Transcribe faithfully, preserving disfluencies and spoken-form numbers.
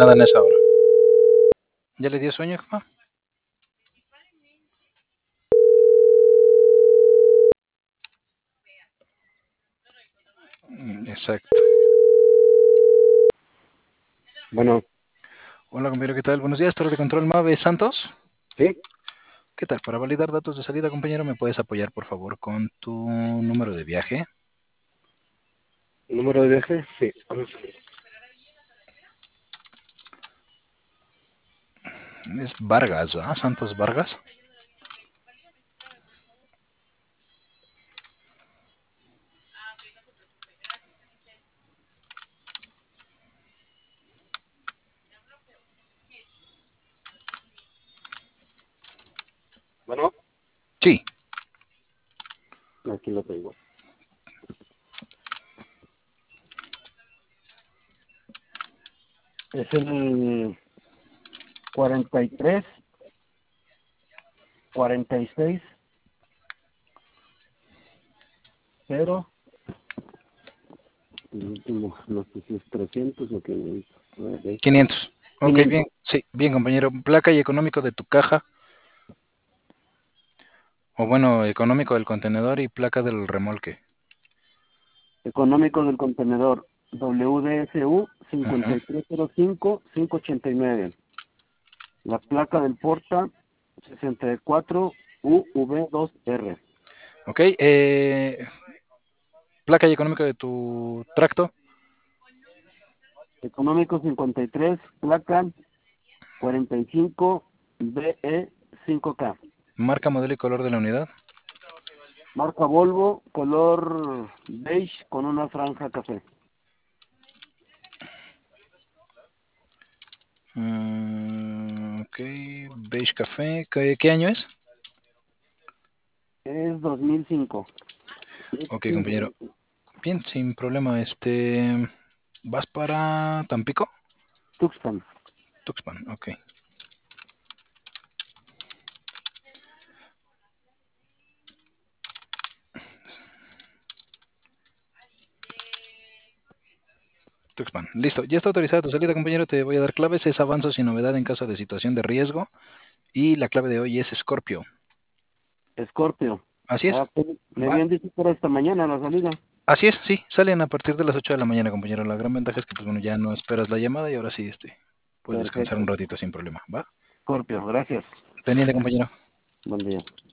nada en esa hora. ¿Ya le dio sueño, jefa? Exacto. Bueno. Hola, compañero, ¿qué tal? Buenos días, Torre de Control Mave Santos. Sí. ¿Qué tal? Para validar datos de salida, compañero, ¿me puedes apoyar, por favor, con tu número de viaje? ¿Número de viaje? Sí. Es Vargas, ¿ah? Santos Vargas. Bueno. Sí. Aquí lo tengo. Es el cuarenta y tres, cuarenta y seis, cero. El último, no sé si es trescientos o quinientos. quinientos. Ok, quinientos. bien. Sí, bien, compañero. Placa y económico de tu caja. O bueno, económico del contenedor y placa del remolque. Económico del contenedor. W D S U cinco Ajá. tres cero cinco cinco ocho nueve. La placa del porta sesenta y cuatro U V dos R. Ok, eh, placa y económico de tu tracto. Económico cincuenta y tres, placa cuarenta y cinco B E cinco K. Marca, modelo y color de la unidad. Marca Volvo, color beige con una franja café. Mm, ok, beige café. ¿Qué, qué año es? Es dos mil cinco. Ok, compañero. Bien, sin problema. Este, ¿vas para Tampico? Tuxpan. Tuxpan, ok. Tuxpan, listo. Ya está autorizada tu salida, compañero. Te voy a dar claves. Es avanzo sin novedad en caso de situación de riesgo. Y la clave de hoy es Scorpio. Scorpio. Así es. Ah, me Va. habían dicho para esta mañana la salida. Así es, sí. Salen a partir de las ocho de la mañana, compañero. La gran ventaja es que, pues bueno, ya no esperas la llamada y ahora sí, este, puedes descansar Perfecto. un ratito sin problema. ¿Va? Scorpio, gracias. Pendiente, compañero. Buen día.